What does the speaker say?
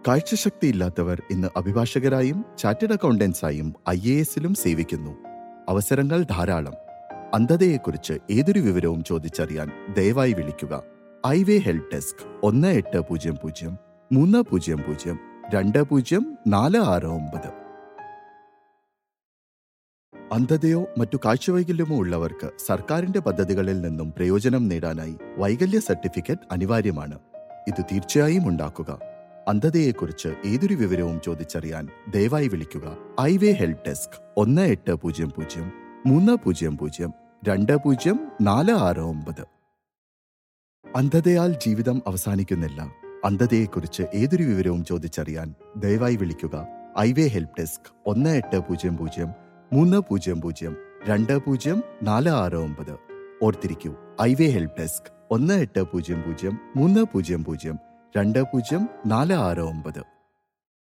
കാഴ്ചശക്തിയില്ലാത്തവർ ഇന്ന് അഭിഭാഷകരായും ചാർട്ടേഡ് അക്കൗണ്ടൻസായും IAS-ലും സേവിക്കുന്നു. അവസരങ്ങൾ ധാരാളം. അന്ധതയെക്കുറിച്ച് ഏതൊരു വിവരവും ചോദിച്ചറിയാൻ ദയവായി വിളിക്കുക. ഐവേ ഹെൽപ്പ് ഡെസ്ക് 1800 300 20 അന്ധതയോ മറ്റു കാഴ്ചവൈകല്യമോ ഉള്ളവർക്ക് സർക്കാരിന്റെ പദ്ധതികളിൽ നിന്നും പ്രയോജനം നേടാനായി വൈകല്യ സർട്ടിഫിക്കറ്റ് അനിവാര്യമാണ്. ഇത് തീർച്ചയായും ഉണ്ടാക്കുക. അന്ധതയെക്കുറിച്ച് ഏതൊരു വിവരവും ചോദിച്ചറിയാൻ ദയവായി വിളിക്കുക. ഐവേ ഹെൽപ്പ് ഡെസ്ക് 1800 300 20 അന്ധതയാൽ ജീവിതം അവസാനിക്കുന്നില്ല. അന്ധതയെക്കുറിച്ച് ഏതൊരു വിവരവും ചോദിച്ചറിയാൻ ദയവായി വിളിക്കുക. ഐവേ ഹെൽപ്പ് ഡെസ്ക് 1800 300 20 ഓർത്തിരിക്കൂ, ഐവേ ഹെൽപ്പ് ഡെസ്ക് 1800 300 20